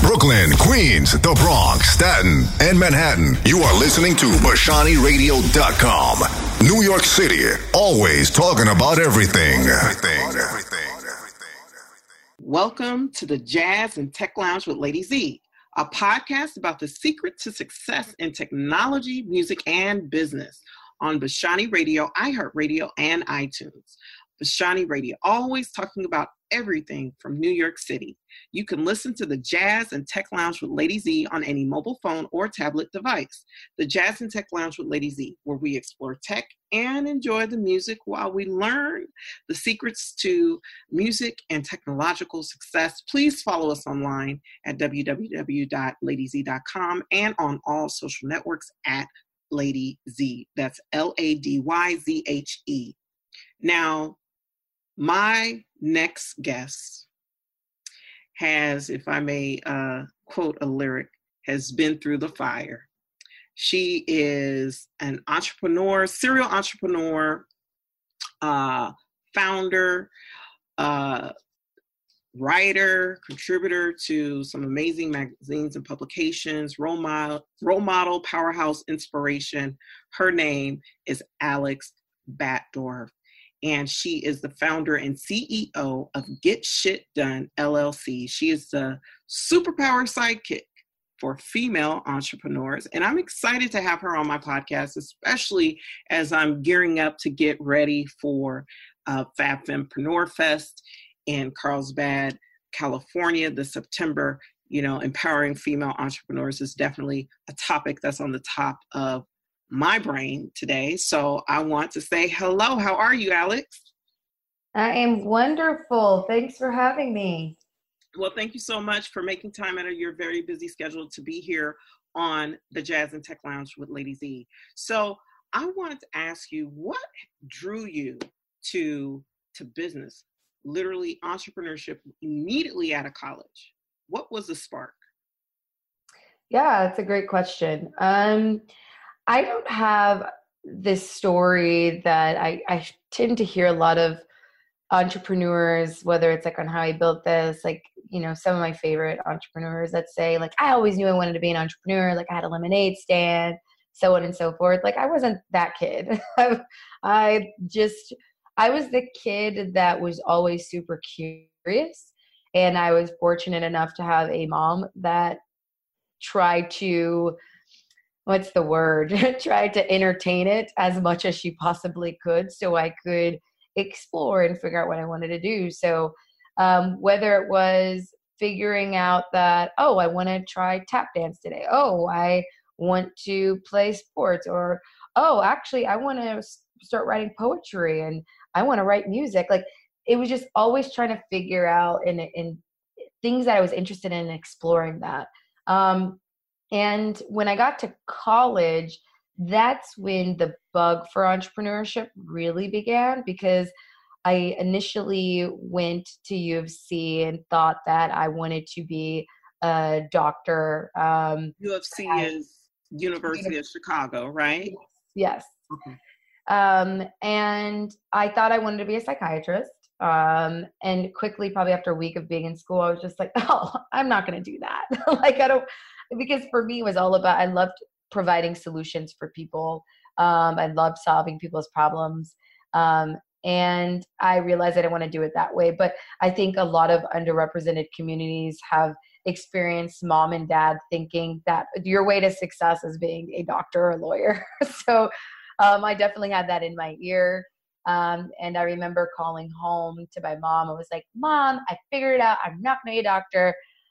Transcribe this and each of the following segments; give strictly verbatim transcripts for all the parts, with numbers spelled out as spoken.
Brooklyn, Queens, the Bronx, Staten, and Manhattan. You are listening to Bashani Radio dot com. New York City, always talking about everything. Everything, everything, everything. Welcome to the Jazz and Tech Lounge with Lady Z, a podcast about the secret to success in technology, music, and business on Bashani Radio, iHeartRadio, and iTunes. Bashani Radio, always talking about everything from New York City. You can listen to the Jazz and Tech Lounge with Lady Z on any mobile phone or tablet device. The Jazz and Tech Lounge with Lady Z, where we explore tech and enjoy the music while we learn the secrets to music and technological success. Please follow us online at w w w dot lady z dot com and on all social networks at Lady Z. That's L A D Y Z H E. Now, my next guest has, if I may uh, quote a lyric, has been through the fire. She is an entrepreneur, serial entrepreneur, uh, founder, uh, writer, contributor to some amazing magazines and publications, role model, role model, powerhouse, inspiration. Her name is Alex Batdorf, and she is the founder and C E O of Get Shit Done, L L C. She is the superpower sidekick for female entrepreneurs, and I'm excited to have her on my podcast, especially as I'm gearing up to get ready for uh, Fab Fempreneur Fest in Carlsbad, California, this September. You know, empowering female entrepreneurs is definitely a topic that's on the top of my brain today. So I want to say hello. How are you, Alex? I am wonderful. Thanks for having me. Well, thank you so much for making time out of your very busy schedule to be here on the Jazz and Tech Lounge with Lady Z. So I wanted to ask you, what drew you to, to business, literally entrepreneurship, immediately out of college? What was the spark? Yeah, it's a great question. Um, I don't have this story that I, I tend to hear a lot of entrepreneurs, whether it's like on how I built this, like, you know, some of my favorite entrepreneurs that say like, I always knew I wanted to be an entrepreneur. Like I had a lemonade stand, so on and so forth. Like I wasn't that kid. I just, I was the kid that was always super curious. And I was fortunate enough to have a mom that tried to, what's the word, tried to entertain it as much as she possibly could so I could explore and figure out what I wanted to do. So um, whether it was figuring out that, oh, I want to try tap dance today. Oh, I want to play sports, or, oh, actually, I want to start writing poetry and I want to write music. Like it was just always trying to figure out and, and things that I was interested in exploring that. Um, And when I got to college, that's when the bug for entrepreneurship really began, because I initially went to U of C and thought that I wanted to be a doctor. Um, U of C is University of Chicago, right? Yes. Okay. Um, and I thought I wanted to be a psychiatrist. Um, and quickly, probably after a week of being in school, I was just like, oh, I'm not going to do that. Like, I don't, because for me, it was all about, I loved providing solutions for people. Um, I loved solving people's problems. Um, and I realized I didn't want to do it that way. But I think a lot of underrepresented communities have experienced mom and dad thinking that your way to success is being a doctor or a lawyer. So um, I definitely had that in my ear. Um, and I remember calling home to my mom. I was like, Mom, I figured it out. I'm not going to be a doctor.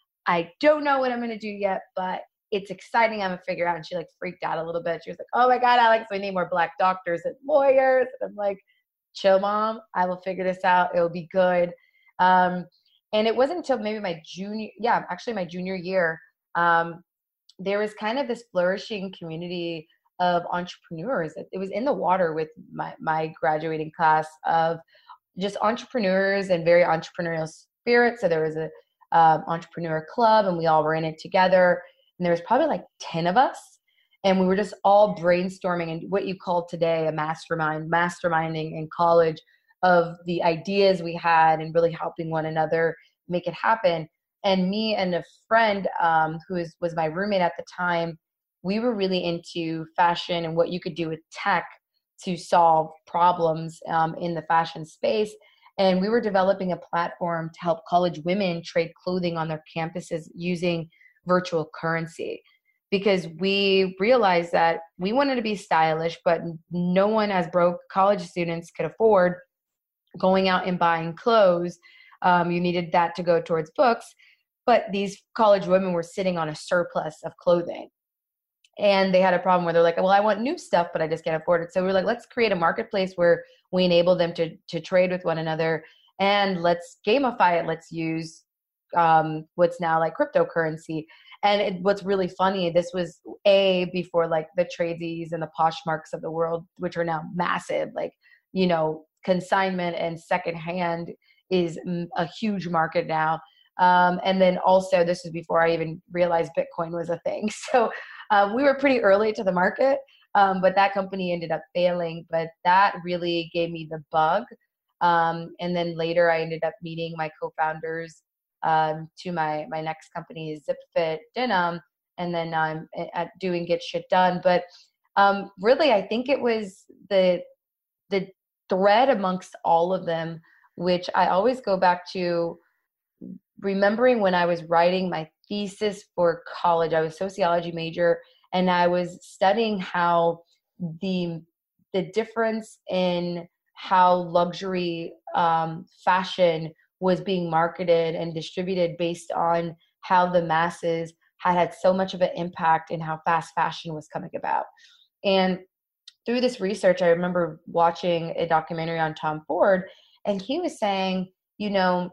I don't know what I'm going to do yet, but it's exciting. I'm going to figure out. And she like freaked out a little bit. She was like, oh my God, Alex, we need more Black doctors and lawyers. And I'm like, chill, Mom. I will figure this out. It'll be good. Um, and it wasn't until maybe my junior, yeah, actually my junior year, um, there was kind of this flourishing community of entrepreneurs. It was in the water with my, my graduating class of just entrepreneurs and very entrepreneurial spirit. So there was a um, entrepreneur club and we all were in it together. And there was probably like ten of us. And we were just all brainstorming and what you call today a mastermind, masterminding in college of the ideas we had and really helping one another make it happen. and me and a friend um, who is, was my roommate at the time, we were really into fashion and what you could do with tech to solve problems um, in the fashion space. And we were developing a platform to help college women trade clothing on their campuses using virtual currency, because we realized that we wanted to be stylish, but no one as broke college students could afford going out and buying clothes. Um, you needed that to go towards books, but these college women were sitting on a surplus of clothing. And they had a problem where they're like, well, I want new stuff, but I just can't afford it. So we we're like, let's create a marketplace where we enable them to to trade with one another, and let's gamify it. Let's use um, what's now like cryptocurrency. And it, what's really funny, this was a before like the Tradesies and the Poshmarks of the world, which are now massive. Like, you know, consignment and secondhand is a huge market now. Um, and then also, this is before I even realized Bitcoin was a thing. So um, we were pretty early to the market, um, but that company ended up failing. But that really gave me the bug. Um, and then later I ended up meeting my co-founders um, to my, my next company, ZipFit Denim. And then I'm at doing Get Shit Done. But um, really, I think it was the, the thread amongst all of them, which I always go back to remembering when I was writing my thesis for college. I was a sociology major, and I was studying how the the difference in how luxury um, fashion was being marketed and distributed based on how the masses had had so much of an impact in how fast fashion was coming about. And through this research, I remember watching a documentary on Tom Ford, and he was saying, you know,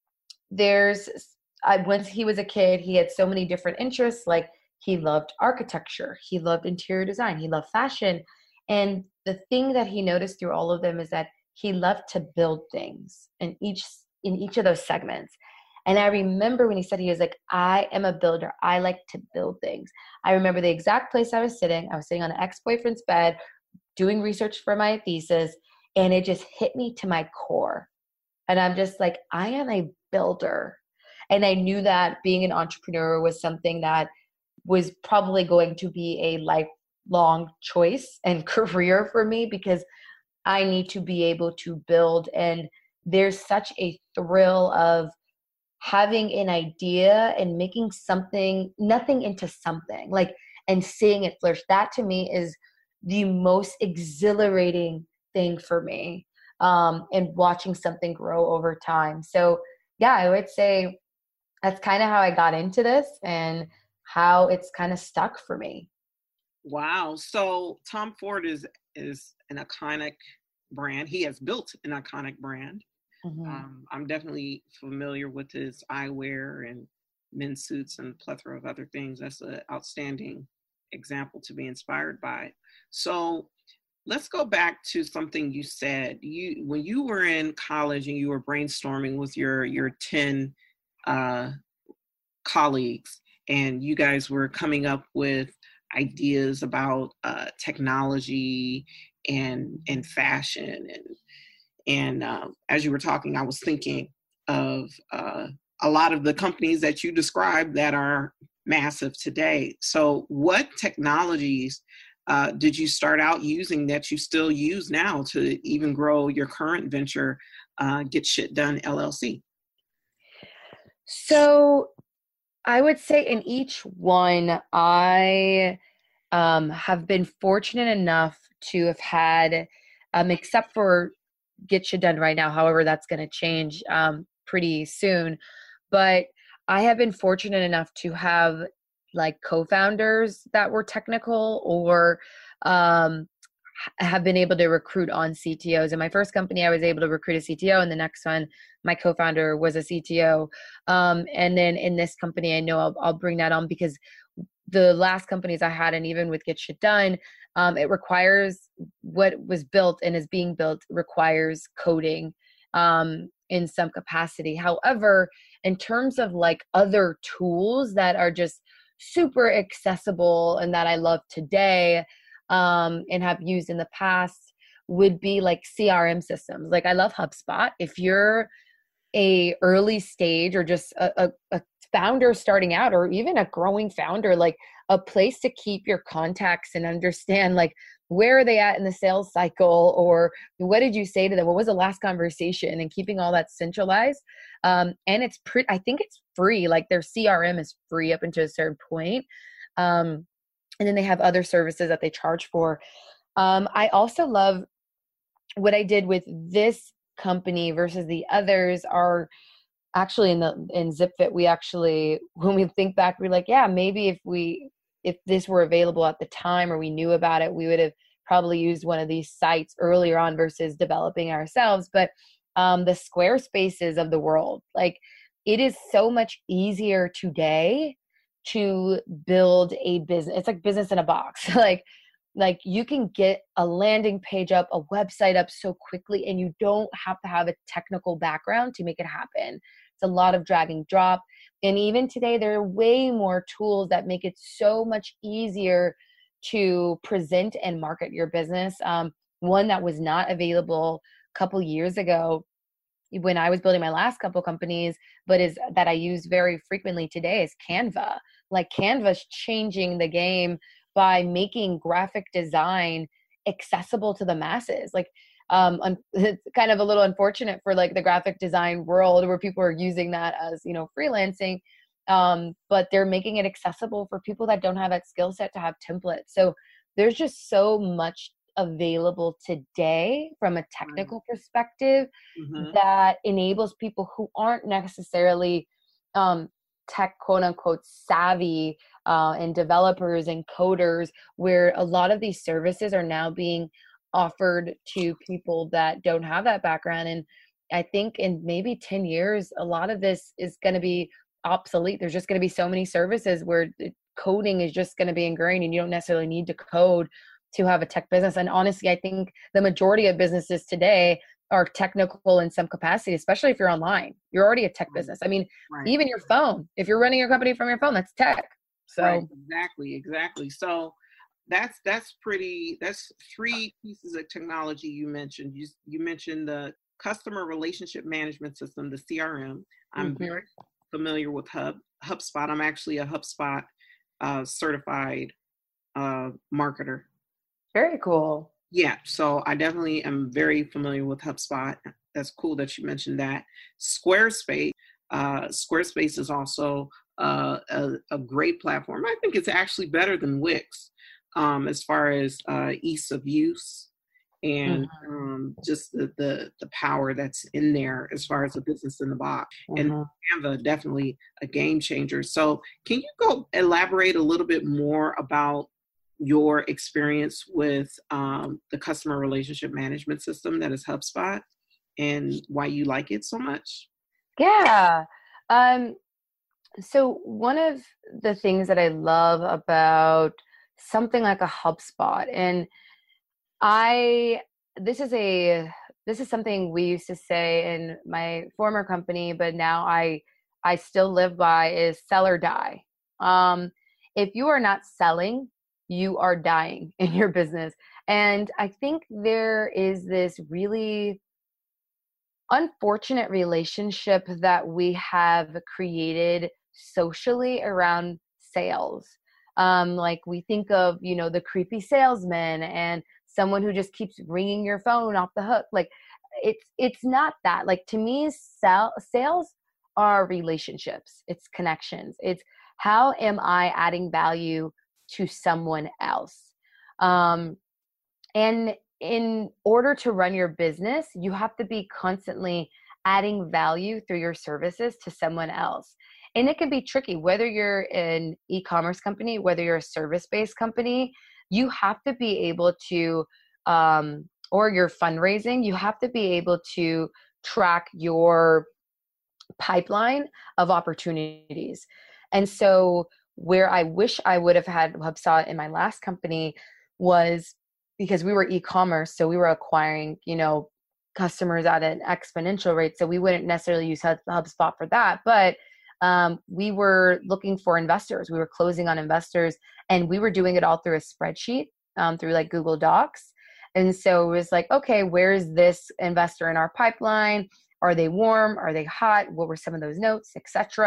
there's, I, when he was a kid, he had so many different interests. Like, he loved architecture, he loved interior design, he loved fashion. And the thing that he noticed through all of them is that he loved to build things in each, in each of those segments. And I remember when he said, he was like, I am a builder. I like to build things. I remember the exact place I was sitting. I was sitting on an ex-boyfriend's bed doing research for my thesis, and it just hit me to my core. And I'm just like, I am a builder. And I knew that being an entrepreneur was something that was probably going to be a lifelong choice and career for me, because I need to be able to build. And there's such a thrill of having an idea and making something, nothing into something, like, and seeing it flourish. That to me is the most exhilarating thing for me. Um, and watching something grow over time. So yeah, I would say that's kind of how I got into this and how it's kind of stuck for me. Wow. So Tom Ford is, is an iconic brand. He has built an iconic brand. Mm-hmm. Um, I'm definitely familiar with his eyewear and men's suits and a plethora of other things. That's an outstanding example to be inspired by. So let's go back to something you said. You, when you were in college and you were brainstorming with your your ten uh, colleagues, and you guys were coming up with ideas about uh, technology and and fashion, and and uh, as you were talking, I was thinking of uh, a lot of the companies that you described that are massive today. So, what technologies Uh, did you start out using that you still use now to even grow your current venture, uh, Get Shit Done L L C? So I would say in each one, I um, have been fortunate enough to have had, um, except for Get Shit Done right now, however, that's going to change um, pretty soon. But I have been fortunate enough to have like co-founders that were technical, or um, have been able to recruit on C T Os. In my first company, I was able to recruit a C T O, and the next one, my co-founder was a C T O. Um, and then in this company, I know I'll, I'll bring that on, because the last companies I had, and even with Get Shit Done, um, it requires, what was built and is being built requires coding um, in some capacity. However, in terms of like other tools that are just super accessible and that I love today um, and have used in the past, would be like C R M systems. Like, I love HubSpot. If you're a early stage or just a, a, a founders starting out, or even a growing founder, like a place to keep your contacts and understand like where are they at in the sales cycle, or what did you say to them? What was the last conversation? And keeping all that centralized. Um, and it's pretty, I think it's free. Like their C R M is free up until a certain point. Um, and then they have other services that they charge for. Um, I also love what I did with this company versus the others are actually in the, in ZipFit, we actually, when we think back, we're like, yeah, maybe if we, if this were available at the time or we knew about it, we would have probably used one of these sites earlier on versus developing ourselves. But um, the Squarespaces of the world, like it is so much easier today to build a business. It's like business in a box. like, like you can get a landing page up, a website up so quickly, and you don't have to have a technical background to make it happen. It's a lot of drag and drop. And even today, there are way more tools that make it so much easier to present and market your business. Um, one that was not available a couple years ago when I was building my last couple companies, but is that I use very frequently today is Canva. Like Canva's changing the game by making graphic design accessible to the masses. Like Um, it's kind of a little unfortunate for like the graphic design world where people are using that as, you know, freelancing. Um, but they're making it accessible for people that don't have that skill set to have templates. So there's just so much available today from a technical perspective mm-hmm. that enables people who aren't necessarily um, tech, quote unquote, savvy uh, and developers and coders, where a lot of these services are now being offered to people that don't have that background. And I think in maybe ten years, a lot of this is going to be obsolete. There's just going to be so many services where coding is just going to be ingrained and you don't necessarily need to code to have a tech business. And honestly, I think the majority of businesses today are technical in some capacity, especially if you're online. You're already a tech business. I mean, right. Even your phone, if you're running your company from your phone, that's tech. So right. Exactly, exactly. So That's that's pretty. That's three pieces of technology you mentioned. You you mentioned the customer relationship management system, the C R M. I'm mm-hmm. very familiar with Hub HubSpot. I'm actually a HubSpot uh, certified uh, marketer. Very cool. Yeah, so I definitely am very familiar with HubSpot. That's cool that you mentioned that. Squarespace. Uh, Squarespace is also uh, a, a great platform. I think it's actually better than Wix. Um, as far as uh, ease of use and mm-hmm. um, just the, the the power that's in there as far as a business in the box. Mm-hmm. And Canva, definitely a game changer. So can you go elaborate a little bit more about your experience with um, the customer relationship management system that is HubSpot and why you like it so much? Yeah. Um, so one of the things that I love about something like a HubSpot, and I, this is a, this is something we used to say in my former company, but now I, I still live by, is sell or die. Um, if you are not selling, you are dying in your business. And I think there is this really unfortunate relationship that we have created socially around sales. Um, like we think of, you know, the creepy salesman and someone who just keeps ringing your phone off the hook. Like it's, it's not that. Like to me, sell, sales are relationships. It's connections. It's how am I adding value to someone else? Um, and in order to run your business, you have to be constantly adding value through your services to someone else. And it can be tricky, whether you're an e-commerce company, whether you're a service-based company, you have to be able to, um, or you're fundraising, you have to be able to track your pipeline of opportunities. And so where I wish I would have had HubSpot in my last company was because we were e-commerce. So we were acquiring, you know, customers at an exponential rate. So we wouldn't necessarily use HubSpot for that, but um, we were looking for investors. We were closing on investors and we were doing it all through a spreadsheet, um, through like Google Docs. And so it was like, okay, where is this investor in our pipeline? Are they warm? Are they hot? What were some of those notes, et cetera?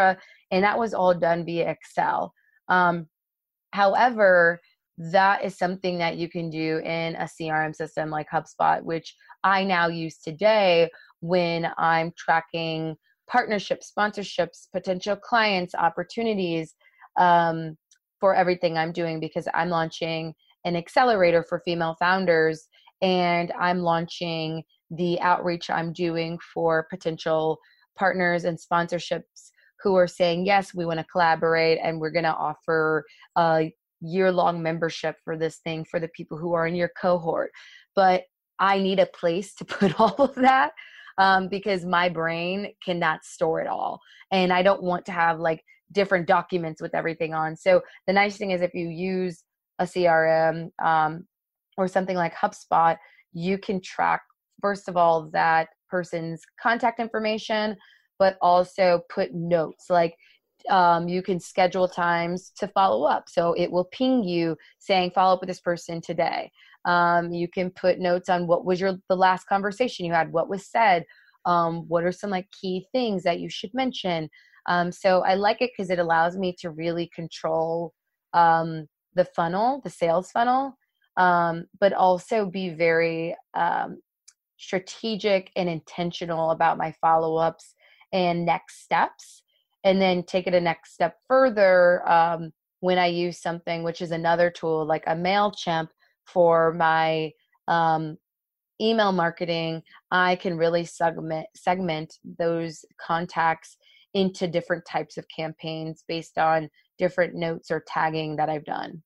And that was all done via Excel. Um, however, that is something that you can do in a C R M system like HubSpot, which I now use today when I'm tracking partnerships, sponsorships, potential clients, opportunities, um, for everything I'm doing, because I'm launching an accelerator for female founders, and I'm launching the outreach I'm doing for potential partners and sponsorships who are saying, yes, we want to collaborate, and we're going to offer a year-long membership for this thing for the people who are in your cohort. But I need a place to put all of that, um, because my brain cannot store it all. And I don't want to have like different documents with everything on. So the nice thing is if you use a C R M um, or something like HubSpot, you can track, first of all, that person's contact information, but also put notes. Like um, you can schedule times to follow up. So it will ping you saying, follow up with this person today. Um, you can put notes on what was your the last conversation you had, what was said, um, what are some like key things that you should mention. Um, so I like it because it allows me to really control um, the funnel, the sales funnel, um, but also be very um, strategic and intentional about my follow-ups and next steps, and then take it a next step further um, when I use something, which is another tool like a MailChimp for my um, email marketing. I can really segment, segment those contacts into different types of campaigns based on different notes or tagging that I've done.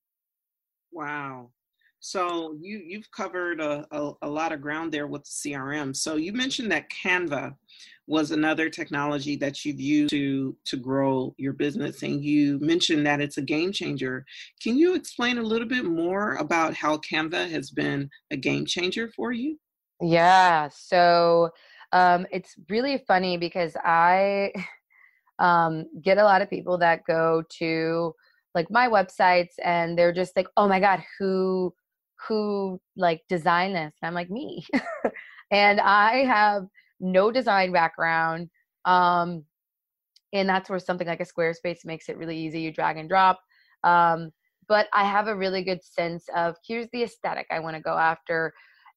Wow. So you, you've covered a, a, a lot of ground there with the C R M. So you mentioned that Canva was another technology that you've used to, to grow your business. And you mentioned that it's a game changer. Can you explain a little bit more about how Canva has been a game changer for you? Yeah. So um, it's really funny because I um, get a lot of people that go to like my websites and they're just like, oh my God, who, who like designed this? And I'm like, me. And I have no design background. Um, and that's where something like a Squarespace makes it really easy. You drag and drop. Um, but I have a really good sense of here's the aesthetic I want to go after.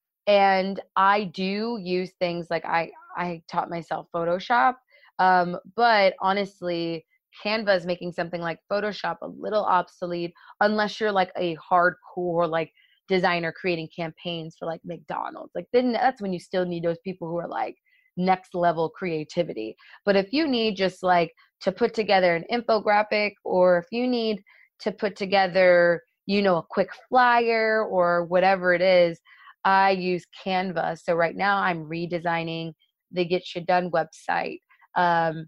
And I do use things like I, I taught myself Photoshop. Um, but honestly, Canva is making something like Photoshop a little obsolete unless you're like a hardcore like designer creating campaigns for like McDonald's. Like then that's when you still need those people who are like next level creativity. But if you need just like to put together an infographic, or if you need to put together, you know, a quick flyer or whatever it is, I use Canva. So right now I'm redesigning the Get Shit Done website um,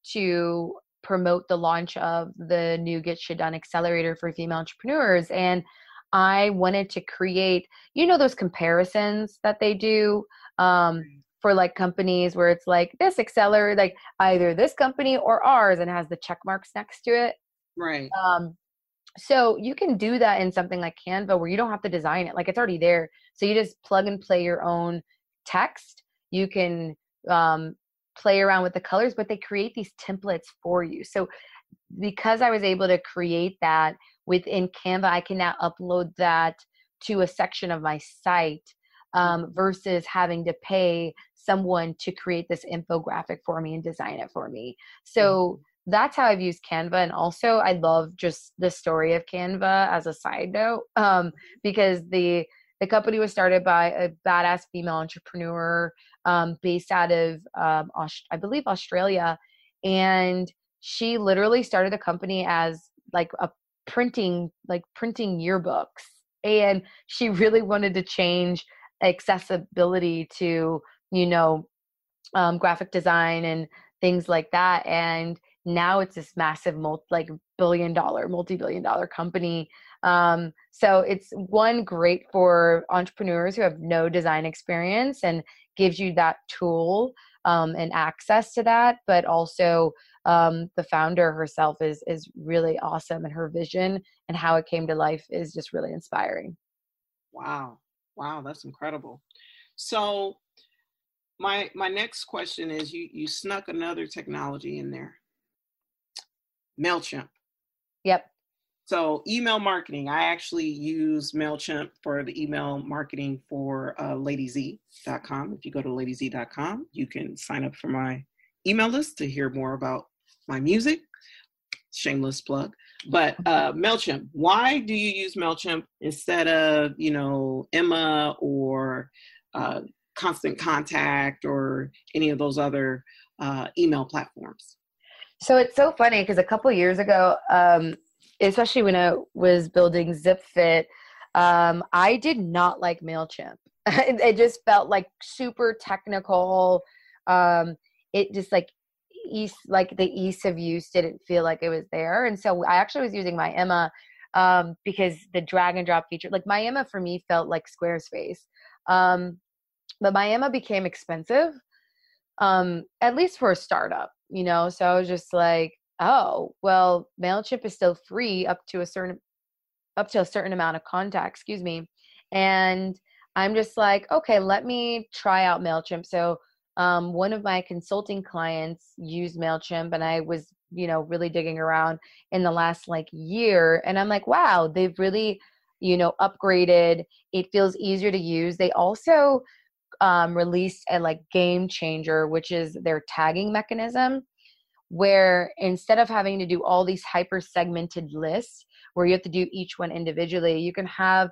to promote the launch of the new Get Shit Done accelerator for female entrepreneurs. And I wanted to create, you know, those comparisons that they do um, for like companies where it's like this accelerator, like either this company or ours, and has the check marks next to it. Right. Um, so you can do that in something like Canva where you don't have to design it. Like it's already there. So you just plug and play your own text. You can um, play around with the colors, but they create these templates for you. So because I was able to create that within Canva, I can now upload that to a section of my site um, versus having to pay someone to create this infographic for me and design it for me. So that's how I've used Canva. And also I love just the story of Canva as a side note, um, because the, the company was started by a badass female entrepreneur um, based out of, um, Aust- I believe, Australia. And she literally started the company as like a printing, like printing yearbooks. And she really wanted to change accessibility to, you know, um, graphic design and things like that. And now it's this massive multi, like billion dollar, multi-billion dollar company. Um, so it's one great for entrepreneurs who have no design experience and gives you that tool um, and access to that. But also um, the founder herself is, is really awesome, and her vision and how it came to life is just really inspiring. Wow. Wow. That's incredible. So my, my next question is, you, you snuck another technology in there. MailChimp. Yep. So email marketing, I actually use MailChimp for the email marketing for uh, lady z dot com. If you go to lady z dot com, you can sign up for my email list to hear more about my music. Shameless plug. But uh, MailChimp, why do you use MailChimp instead of, you know, Emma or uh, Constant Contact or any of those other uh, email platforms? So it's so funny because a couple of years ago, um, especially when I was building ZipFit, um, I did not like MailChimp. it, it just felt like super technical. Um, it just like ease, like the ease of use didn't feel like it was there. And so I actually was using my Emma um, because the drag and drop feature, like my Emma for me felt like Squarespace. Um, but my Emma became expensive, um, at least for a startup, you know? So I was just like, oh, well, MailChimp is still free up to a certain, up to a certain amount of contacts, excuse me. And I'm just like, okay, let me try out MailChimp. So um, one of my consulting clients used MailChimp, and I was, you know, really digging around in the last like year. And I'm like, wow, they've really, you know, upgraded. It feels easier to use. They also um, released a like game changer, which is their tagging mechanism, where instead of having to do all these hyper segmented lists where you have to do each one individually, you can have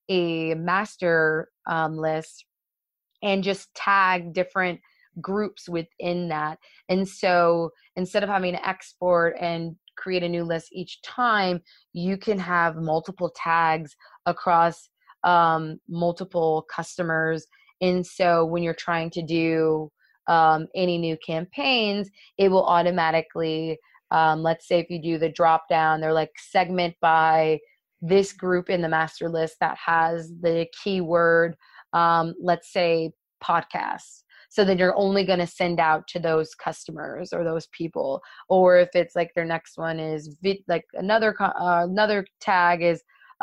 a master um, list and just tag different groups within that. And so instead of having to export and create a new list each time, you can have multiple tags across um, multiple customers. And so when you're trying to do um, any new campaigns, it will automatically, um, let's say if you do the drop down, they're like segment by this group in the master list that has the keyword, um, let's say podcasts. So then you're only going to send out to those customers or those people. Or if it's like their next one is vid- like another, uh, another tag is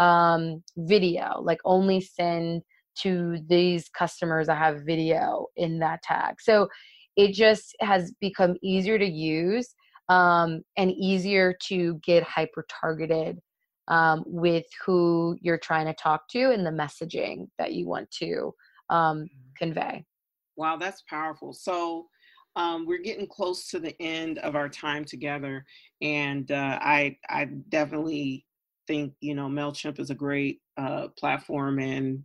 um, video, like only send to these customers that have video in that tag. So it just has become easier to use um, and easier to get hyper targeted um, with who you're trying to talk to and the messaging that you want to um, convey. Wow, that's powerful. So um, we're getting close to the end of our time together. And uh, I, I definitely think, you know, MailChimp is a great uh, platform. And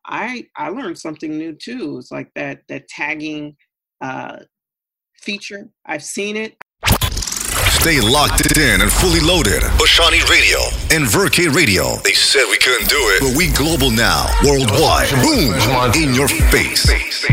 I I learned something new too. It's like that that tagging uh, feature. I've seen it. Stay locked in and fully loaded. Bashani Radio and Verke Radio. They said we couldn't do it, but we global now, worldwide. Boom, in your face.